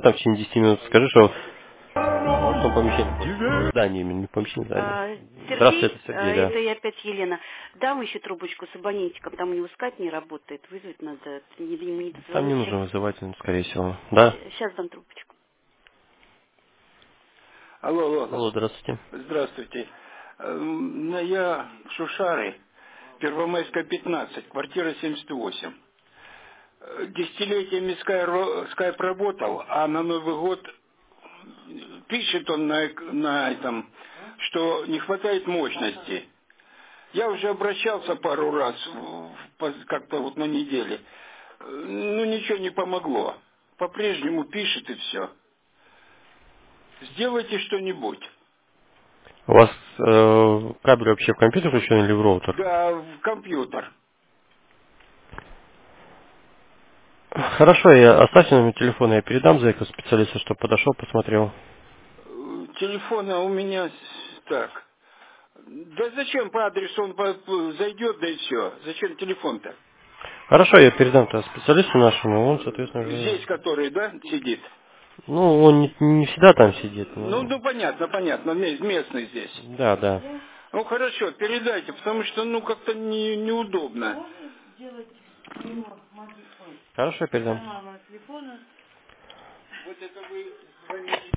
там в течение 10 минут. Скажи, что в том помещении, в здании, именно не в помещении, в здании. Здравствуйте, Сергей, это Сергей, да. это я опять Елена. Дам еще трубочку с абонентиком, там у него скайп не работает, вызвать надо, ему не Там не дозвониться. нужно вызывать, скорее всего. Да? Сейчас дам трубочку. Алло, алло. Алло, здравствуйте. Здравствуйте. Я в Шушары, Первомайская, 15, квартира 78. Десятилетиями скайп работал, а на Новый год пишет он на этом, что не хватает мощности. Я уже обращался пару раз, как-то вот на неделе. Ну, ничего не помогло. По-прежнему пишет и все. Сделайте что-нибудь. У вас кабель вообще в компьютер включен или в роутер? Да, в компьютер. Хорошо, я оставьте номер телефона, я передам за специалиста, чтобы подошел, посмотрел. Телефона у меня так. Да зачем по адресу он зайдет, да и все. Зачем телефон-то? Хорошо, я передам то специалисту нашему, он, соответственно, уже... Здесь который, да, сидит? Ну, он не всегда там сидит, Ну, но... ну понятно, понятно, местный здесь. Да, да. Ну хорошо, передайте, потому что ну как-то неудобно. Хорошо, передам. Вот это вы звоните.